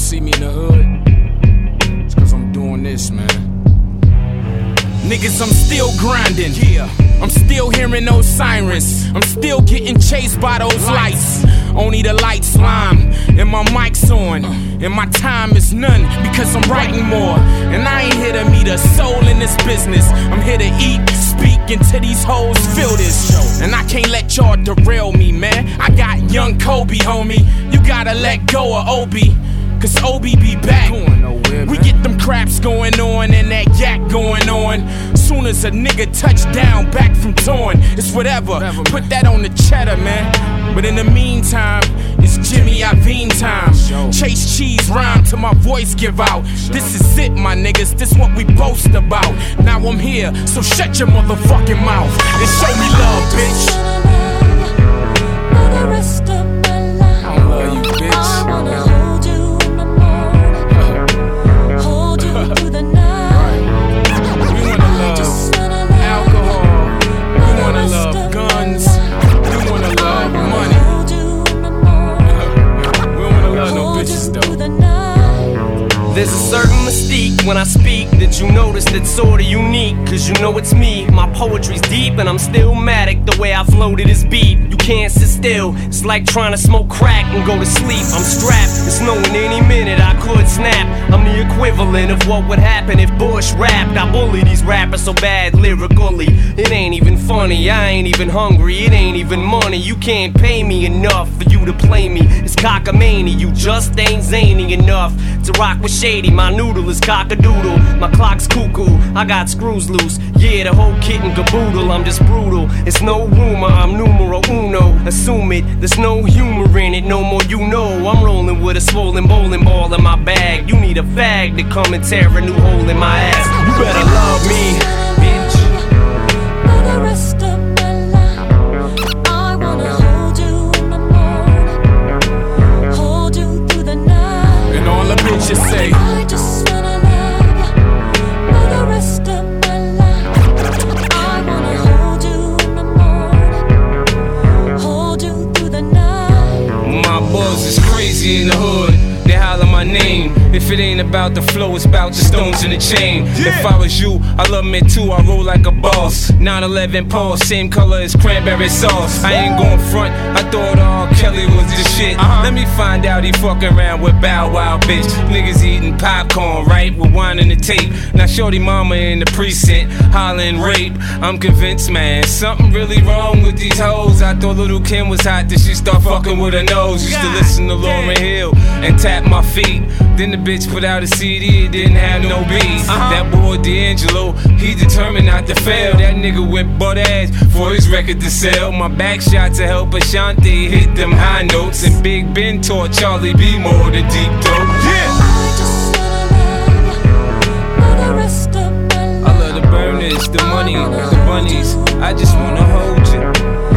see me in the hood, it's cause I'm doing this, man. Niggas, I'm still grinding. Yeah. I'm still hearing those sirens. I'm still getting chased by those lights. Only the lights lime, and my mic's on. And my time is none, because I'm writing more. And I ain't here to meet a soul in this business. I'm here to eat, speak, until these hoes feel this. And I can't let y'all derail me, man. I got young Kobe, homie. You gotta let go of Obi, cause Obi be back. We get them craps going on and that yak going on. Soon as a nigga touch down back from torn, it's whatever. Put that on the cheddar, man. But in the meantime, it's Jimmy Iovine time. Chase cheese rhyme till my voice give out. This is it, my niggas, this what we boast about. Now I'm here, so shut your motherfucking mouth and show me love, bitch. I don't love you, bitch. There's a certain mystique when I speak that you notice that's sorta unique. Cause you know it's me, my poetry's deep and I'm still matic the way I flow to this beat. You can't sit still, it's like trying to smoke crack and go to sleep. I'm strapped, it's knowing any minute I could snap. I'm the equivalent of what would happen if Bush rapped. I bully these rappers so bad lyrically, it ain't even funny, I ain't even hungry, it ain't even money. You can't pay me enough for you to play me. It's cockamamie, you just ain't zany enough to rock with shady. My noodle is cock-a-doodle, my clock's cuckoo, I got screws loose. Yeah, the whole kit and caboodle, I'm just brutal. It's no rumor, I'm numero uno. Assume it, there's no humor in it, no more you know. I'm rolling with a swollen bowling ball in my bag. You need a fag to come and tear a new hole in my ass. You better love me, bitch. For the rest of my life, I wanna hold you in the morning, hold you through the night. And all the bitches say, I just wanna love you for the rest of my life. I wanna hold you in the morning, hold you through the night. my buzz is crazy in the hood. They holler my name. If it ain't about the flow, it's about the stones in the chain. If I was you, I love me too, I roll like a boss. 911 Pulse, same color as cranberry sauce. I ain't gon' front, I thought R. Kelly was the shit. Let me find out he fucking around with Bow Wow, bitch. Niggas eating popcorn, right, with wine in the tape. Now shorty mama in the precinct, hollering rape. I'm convinced, man, something really wrong with these hoes. I thought Little Kim was hot, then she start fucking with her nose. Used to listen to Lauryn Hill and tap my feet. Then the bitch put out a CD, it didn't have no beats. That boy D'Angelo, he determined not to fail. That nigga went butt ass for his record to sell. My back shot to help Ashanti hit them high notes. And Big Ben taught Charlie B more to deep throat. Yeah! I just wanna love you for the rest of my life. I love the burners, the money, the bunnies. I just wanna hold you.